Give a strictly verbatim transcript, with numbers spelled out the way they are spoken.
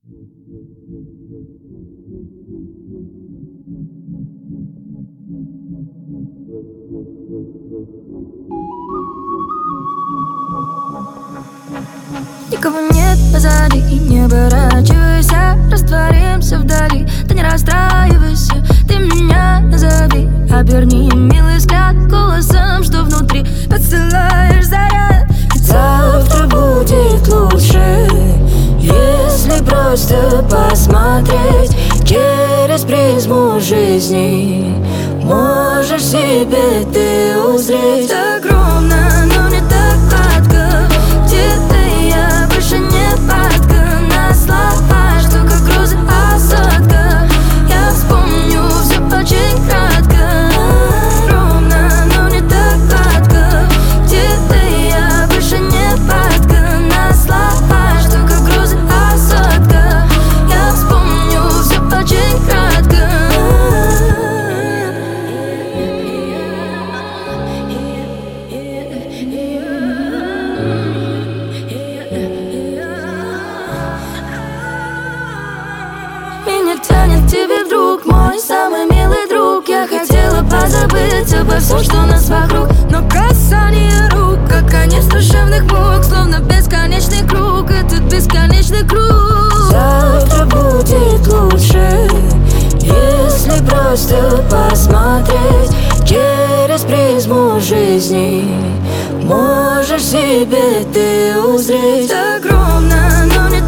Никого нет позади, и не оборачивайся, растворимся вдали. Ты не расстраивайся, ты меня назови. Оберни милый взгляд голосом, что внутри подсылаешь заряд. Ведь завтра будет лучше, если просто посмотреть через призму жизни. Можешь себе ты узреть. Огромно, но не так гладко. Где-то я больше не падка на слова, что как грузы осадка. Я вспомню все очень кратко. Огромно, но не так гладко. Где-то я больше не падка на слова, что как грузы осадка. Я вспомню все очень кратко. Меня тянет к тебе вдруг, мой самый милый друг. Я хотела позабыть обо всем, что нас вокруг, но касание рук, как конец душевных мук, словно бесконечный круг, этот бесконечный круг. Завтра будет лучше, если просто посмотреть через призму жизни. Можешь себе ты узреть. Огромно, но не